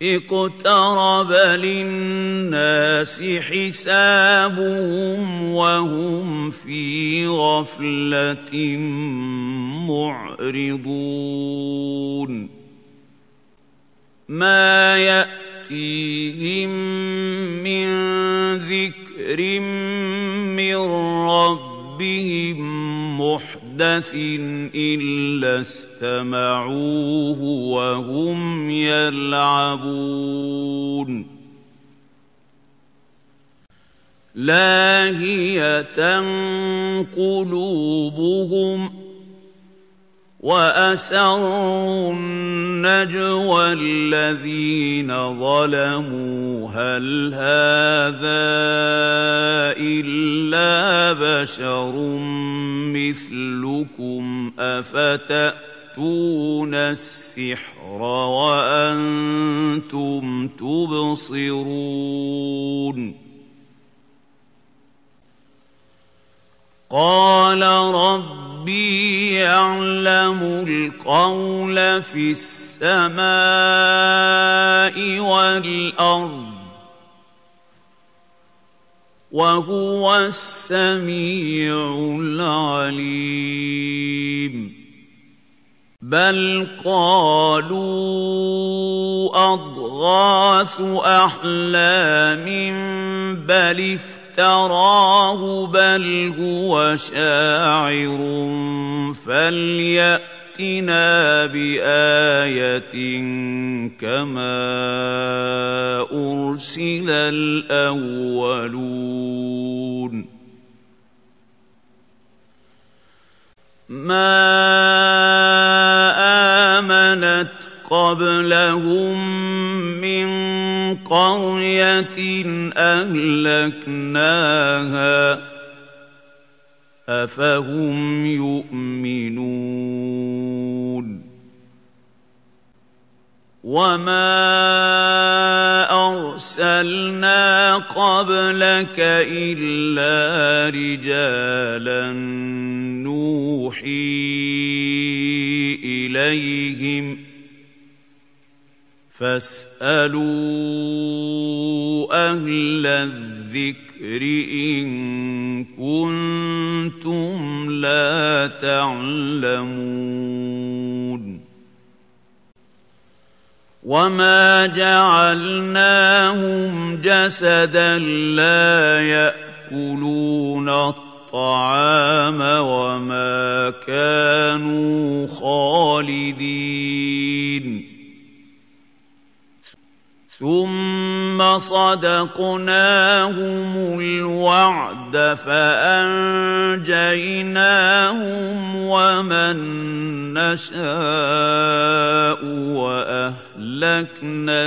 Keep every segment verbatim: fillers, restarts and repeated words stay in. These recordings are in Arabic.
اقترب للناس حسابهم وهم في غفلة معرضون ما يأتيهم من ذكر من ربهم محدث إلا استمعوه وهم يلعبون لاهية قلوبهم وأسروا النجوى الذين ظلموا هل هذا إلا بشر مثلكم أفتأتون السحر وأنتم تبصرون قال ربي يعلم القول في السماء والأرض وهو السميع العليم بل قالوا أضغاث أحلام بل افتراه بل هو شاعر فليأتنا بآية كما أرسل الأولون ما آمنت قبلهم من قرية أهلكناها أفهم يؤمنون وما أرسلنا قبلك إلا رجالا نوحي إليهم فاسألوا أهل الذكر إن كنتم لا تعلمون وما جعلناهم جسدا لا يأكلون الطعام وما كانوا خالدين ثم صدقناهم الوعد فأنجيناهم ومن نشاء وأهلكنا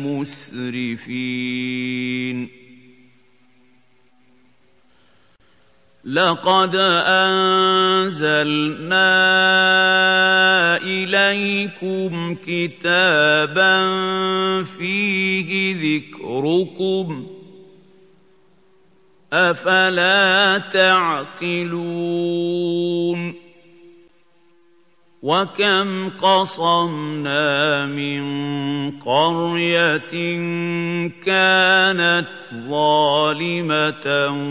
المسرفين لقد أنزلنا إليكم كتابا فيه ذكركم أفلا تعقلون وكم قصمنا من قرية كانت ظالمة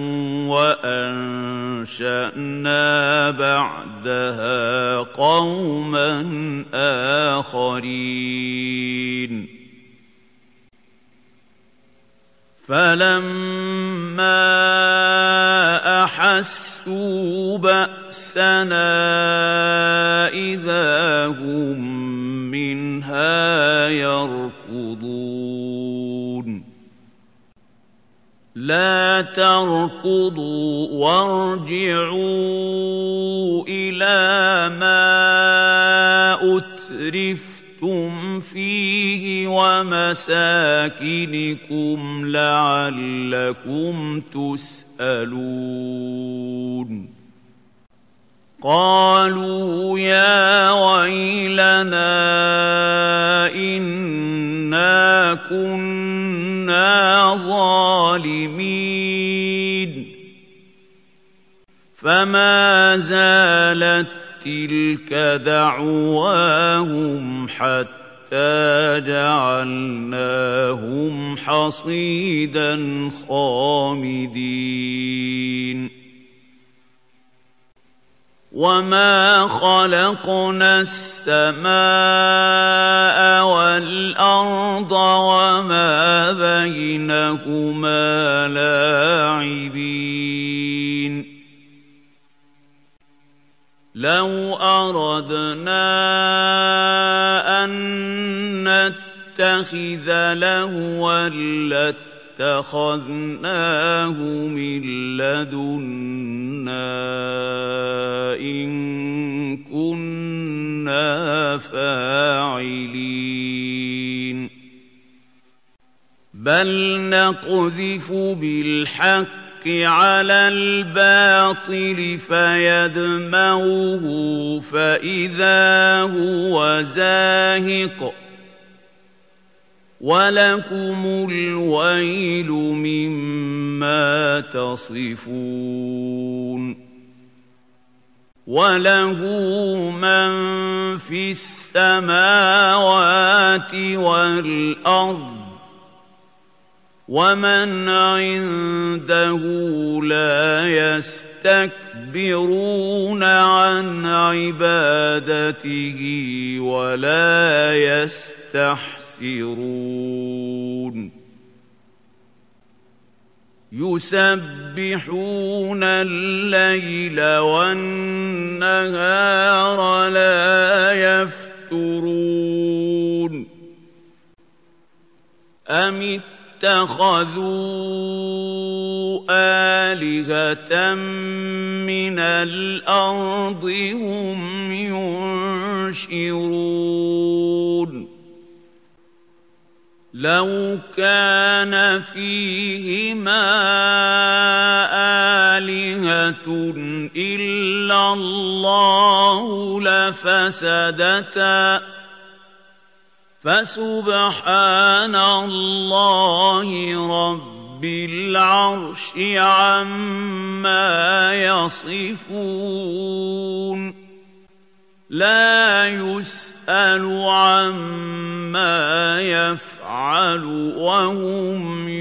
وأنشأنا بعدها قوما آخرين فلما أحسوا بأسنا إذا هم منها يركضون لا تركضوا وارجعوا إلى ما أترفتم فيه ومساكنكم لعلكم تسألون قالوا يا ويلنا إنا كنا ظالمين فما زالت تلك دعواهم حتى حتى جعلناهم حصيدا خامدين وما خلقنا السماء والأرض وما بينهما لاعبين لو أردنا أن نتخذ لهوا لاتخذناه من لدنا إن كنا فاعلين بل نقذف بالحق على الباطل فيدمغه فإذا هو زاهق ولكم الويل مما تصفون وله من في السماوات والأرض ومن عنده لا يستكبرون عن عبادته ولا يستحسرون يسبحون الليل والنهار لا يفترون أم اتخذوا آلهة من الأرض هم ينشرون لو كان فيهما آلهة إلا الله لفسدتا فسبحان الله رب العرش عما يصفون لا يسأل عما يفعل وهم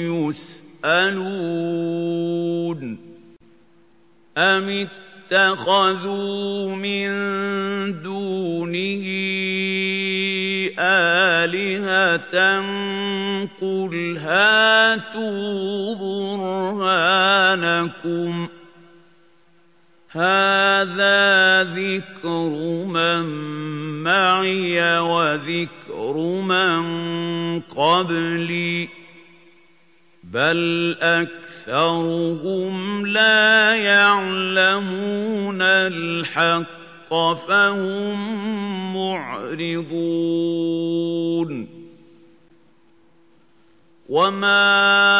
يسألون أم اتخذوا من دونه آلهة قل هاتوا برهانكم هذا ذكر من معي وذكر من قبلي بل أكثرهم لا يعلمون الحق فهم معرضون وما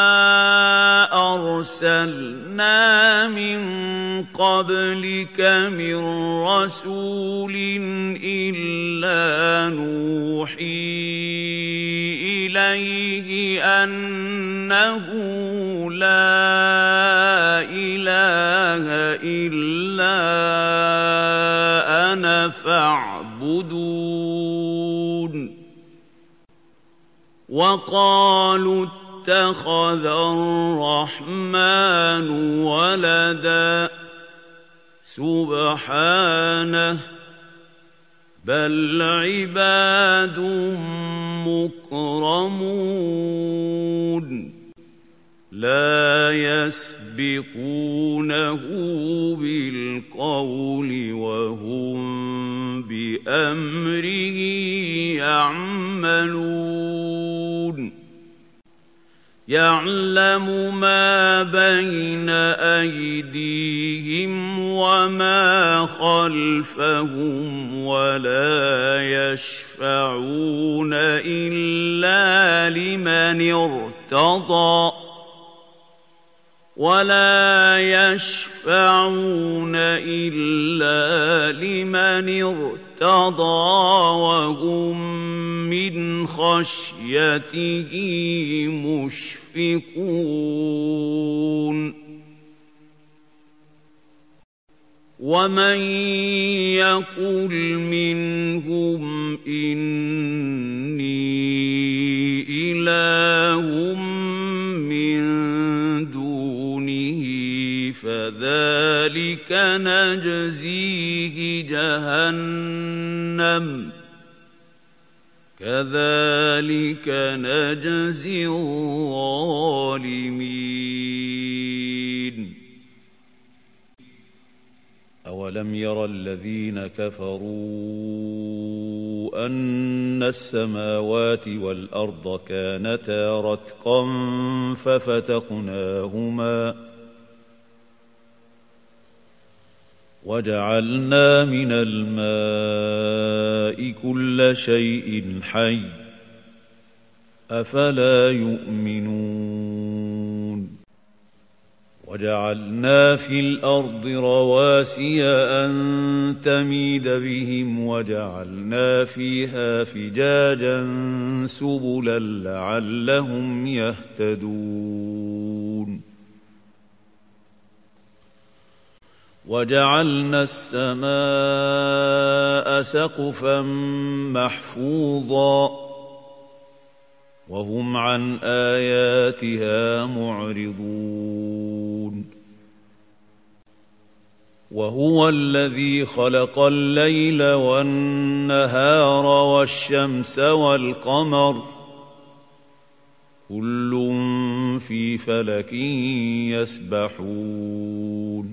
أرسلنا من قبلك من رسول إلا نوحي إليه أنه لا إله إلا أنا فاعبدون وقالوا اتخذ الرحمن ولدا سبحانه بل عباد مكرمون لا يسبقونه بالقول وهم بأمره يعملون يعلم ما بين أيديهم وما خلفهم ولا يشفعون إلا لمن ارتضى ولا يشفعون إلا لمن ارتضى وهم من خشيته مشفقون وَمَن يَقُلْ مِنْهُمْ إِنِّي إِلَٰهٌ مِّن دُونِهِ فَذَٰلِكَ نَجْزِيهِ جَهَنَّمَ ۚ كَذَٰلِكَ نَجْزِي الظَّالِمِينَ أَوَلَمْ يَرَ الَّذِينَ كَفَرُوا أَنَّ السَّمَاوَاتِ وَالْأَرْضَ كَانَتَا رَتْقًا فَفَتَقْنَاهُمَا وَجَعَلْنَا مِنَ الْمَاءِ كُلَّ شَيْءٍ حَيٍّ ۖ أَفَلَا يُؤْمِنُونَ وَجَعَلْنَا فِي الْأَرْضِ رَوَاسِيَ أَن تَمِيدَ بِهِمْ وَجَعَلْنَا فِيهَا فِجَاجًا سُبُلًا لَّعَلَّهُمْ يَهْتَدُونَ وَجَعَلْنَا السَّمَاءَ سَقْفًا مَّحْفُوظًا وَهُمْ عَنْ آيَاتِهَا مُعْرِضُونَ وَهُوَ الَّذِي خَلَقَ اللَّيْلَ وَالنَّهَارَ وَالشَّمْسَ وَالْقَمَرَ ۖ كُلٌّ فِي فَلَكٍ يَسْبَحُونَ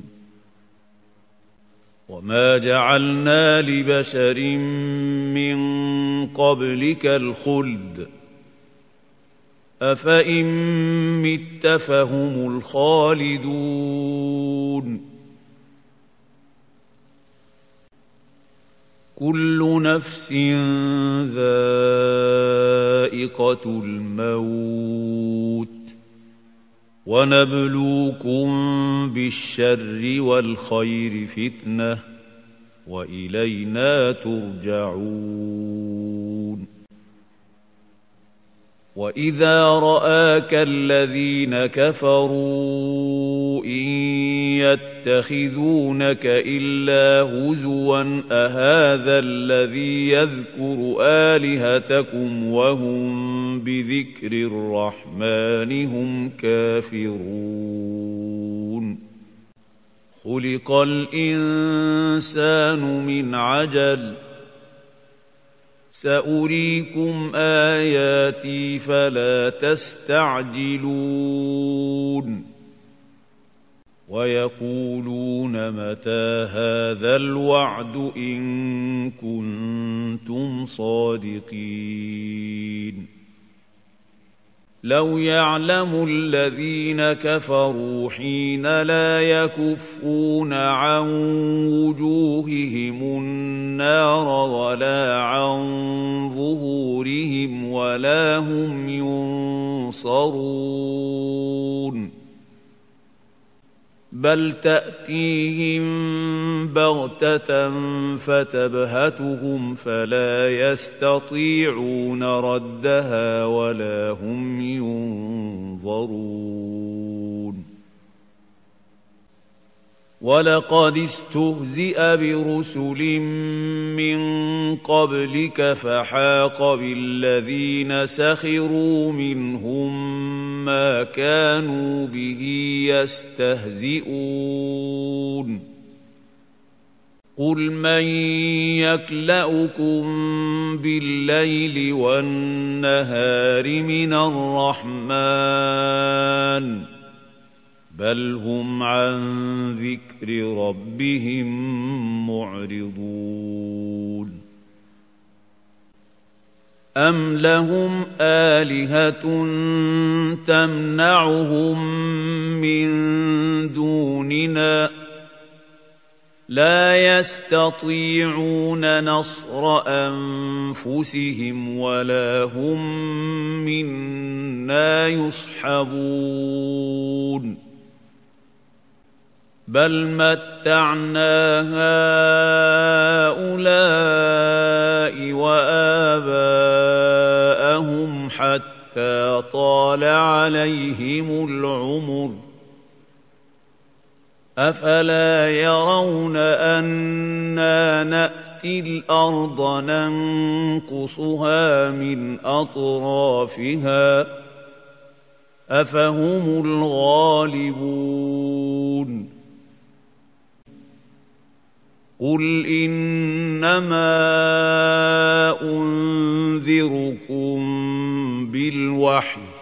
وَمَا جَعَلْنَا لِبَشَرٍ مِّن قَبْلِكَ الْخُلْدَ ۖ أَفَإِن مِّتَّ فَهُمُ الْخَالِدُونَ كُلُّ نَفْسٍ ذَائِقَةُ الْمَوْتِ ۖ وَنَبْلُوكُم بِالشَّرِّ وَالْخَيْرِ فِتْنَةً ۖ وَإِلَيْنَا تُرْجَعُونَ وَإِذَا رَآكَ الَّذِينَ كَفَرُوا إِن يَتَّخِذُونَكَ إِلَّا هُزُوًا أَهَٰذَا الَّذِي يَذْكُرُ آلِهَتَكُمْ وَهُم بِذِكْرِ الرَّحْمَٰنِ هُمْ كَافِرُونَ خُلِقَ الْإِنسَانُ مِنْ عَجَلٍ ۚ سَأُرِيكُمْ آيَاتِي فَلَا تَسْتَعْجِلُونِ وَيَقُولُونَ مَتَىٰ هَٰذَا الْوَعْدُ إِن كُنتُمْ صَادِقِينَ لَوْ يَعْلَمُ الَّذِينَ كَفَرُوا حِينَ لَا يَكُفُّونَ عَن وُجُوهِهِمُ النَّارَ وَلَا عَن ظُهُورِهِمْ وَلَا هُمْ يُنصَرُونَ بَلْ تَأْتِيهِم بَغْتَةً فَتَبْهَتُهُمْ فَلَا يَسْتَطِيعُونَ رَدَّهَا وَلَا هُمْ يُنظَرُونَ وَلَقَدِ اسْتُهْزِئَ بِرُسُلٍ مِّن قَبْلِكَ فَحَاقَ بِالَّذِينَ سَخِرُوا مِنْهُم مَّا كَانُوا بِهِ يَسْتَهْزِئُونَ قُلْ مَن يَكْلَؤُكُم بِاللَّيْلِ وَالنَّهَارِ مِنَ الرَّحْمَٰنِ بَلْ هُمْ عَن ذِكْرِ رَبِّهِم مُّعْرِضُونَ أَمْ لَهُمْ آلِهَةٌ تَمْنَعُهُم مِّن دُونِنَا ۚ لَا يَسْتَطِيعُونَ نَصْرَ أَنفُسِهِمْ وَلَا هُم مِّنَّا يُصْحَبُونَ بَلْ مَتَّعْنَا هَٰؤُلَاءِ وَآبَاءَهُمْ حَتَّىٰ طَالَ عَلَيْهِمُ الْعُمُرُ أَفَلَا يَرَوْنَ أَنَّا نَأْتِي الْأَرْضَ نَنقُصُهَا مِنْ أَطْرَافِهَا ۚ أَفَهُمُ الْغَالِبُونَ قُلْ إِنَّمَا أُنذِرُكُم بِالْوَحْيِ ۚ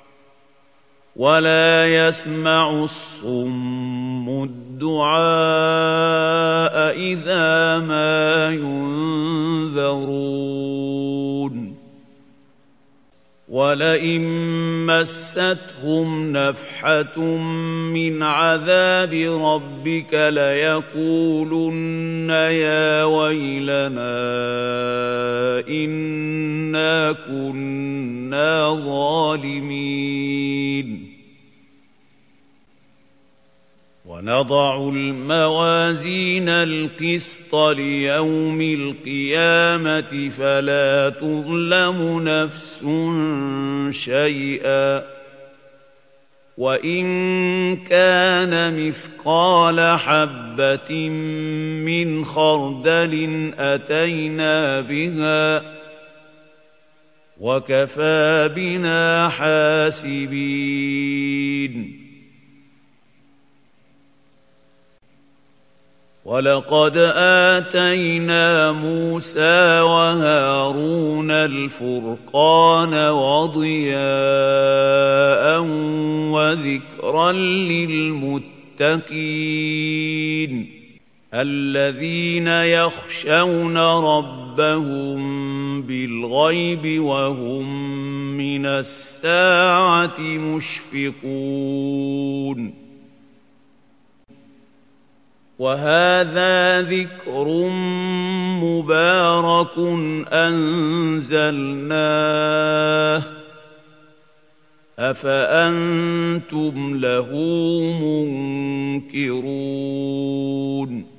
وَلَا يَسْمَعُ الصُّمُّ الدُّعَاءَ إِذَا مَا يُنذَرُونَ وَلَئِن مَّسَّتْهُمْ نَفْحَةٌ مِّنْ عَذَابِ رَبِّكَ لَيَقُولُنَّ يَا وَيْلَنَا إِنَّا كُنَّا ظَالِمِينَ وَنَضَعُ الْمَوَازِينَ الْقِسْطَ لِيَوْمِ الْقِيَامَةِ فَلَا تُظْلَمُ نَفْسٌ شَيْئًا ۖ وَإِن كَانَ مِثْقَالَ حَبَّةٍ مِّنْ خَرْدَلٍ أَتَيْنَا بِهَا ۗ وَكَفَىٰ بِنَا حَاسِبِينَ وَلَقَدْ آتَيْنَا مُوسَىٰ وَهَارُونَ الْفُرْقَانَ وَضِيَاءً وَذِكْرًا لِّلْمُتَّقِينَ الَّذِينَ يَخْشَوْنَ رَبَّهُم بِالْغَيْبِ وَهُم مِّنَ السَّاعَةِ مُشْفِقُونَ وَهَٰذَا ذِكْرٌ مُّبَارَكٌ أَنزَلْنَاهُ ۚ أَفَأَنتُمْ لَهُ مُنكِرُونَ